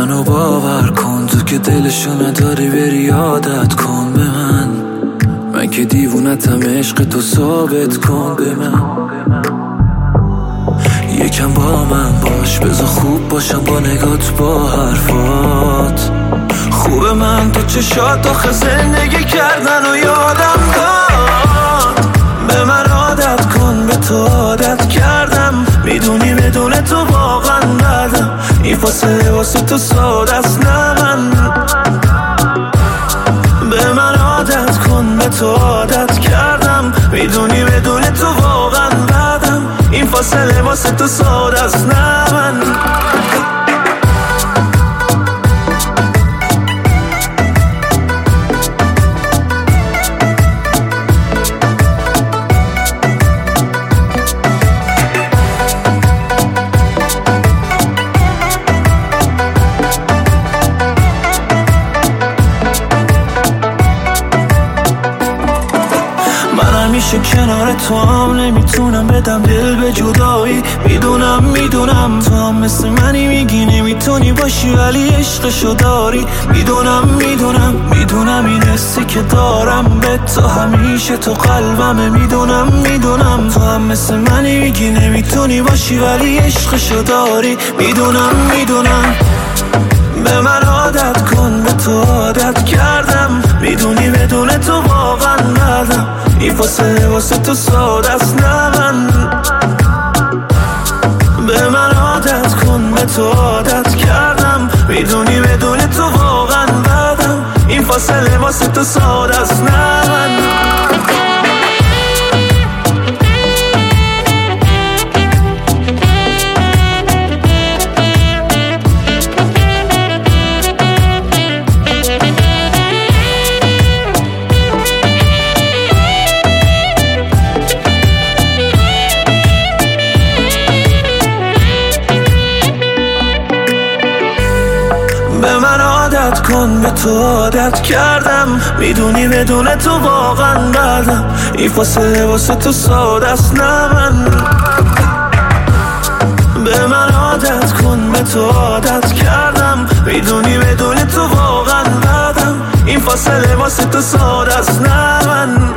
منو باور کن، تو که دلشو نداری بری عادت کن به من که دیوونتم، عشق تو ثابت کن به من. یکم با من باش، بذار خوب باشم با نگات با حرفات. خوبه من تو چشات آخه زندگی کردن و یادم داد. به من عادت کن، به تو عادت کردم، میدونی بدون تو واقعا ندم. این فاصله واسه تو ساده است نه من. به من عادت کن، به تو عادت کردم، میدونی بدون تو واقعا بدم. این فاصله واسه تو ساده است نه من. همیشه کنار تو هم نمیتونم بدم دل به جدایی. میدونم تو هم مثل منی، میگی نمیتونی باشی ولی عشقشو داری. میدونم این حسی که دارم به تو همیشه تو قلبمه. میدونم تو هم مثل منی، میگی نمیتونی باشی ولی عشقشو داری. میدونم به من عادت کن، به تو عادت کردم، میدونی بدون تو واقعا ندم. این فاصله واسه تو ساده است نه من. به من عادت کن، به تو عادت کردم، میدونی بدون تو واقعا بدم. این فاصله واسه تو ساده است نه من. به من عادت کن، به تو عادت کردم، میدونی بدون تو واقعا بدم. این فاصله واسه تو ساده است نه من. به من عادت کن، به تو عادت کردم، میدونی بدون تو واقعا بدم. این فاصله واسه تو ساده است نه من.